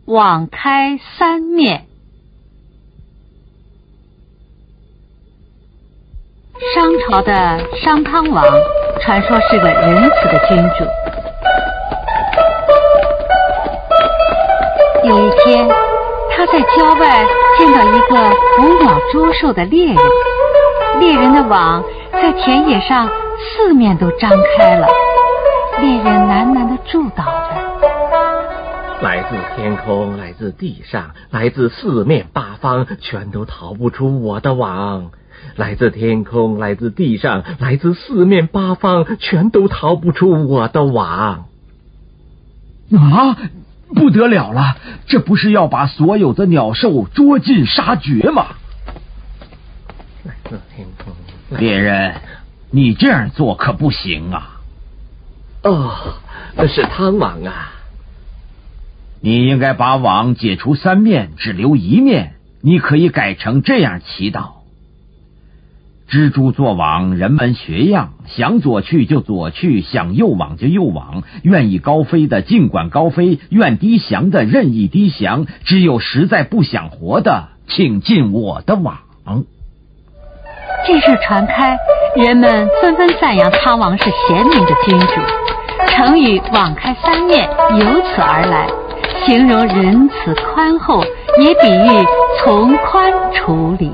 网开三面。商朝的商汤王传说是个仁慈的君主。有一天，他在郊外见到一个捕鸟捉兽的猎人，猎人的网在田野上四面都张开了，猎人喃喃地祝祷着： 来自天空，来自地上，来自四面八方，全都逃不出我的网。来自天空，来自地上，来自四面八方，全都逃不出我的网。 啊，不得了了，这不是要把所有的鸟兽捉尽杀绝吗？ 来自天空， 猎人，你这样做可不行啊。 哦，是汤王啊。 你应该把网解除三面，只留一面。你可以改成这样祈祷：蜘蛛做网，人们学样，想左去就左去，想右往就右往，愿意高飞的尽管高飞，愿低翔的任意低翔，只有实在不想活的，请进我的网。 这事传开，人们纷纷赞扬汤王是贤明的君主，成语网开三面由此而来，形容仁慈宽厚，也比喻从宽处理。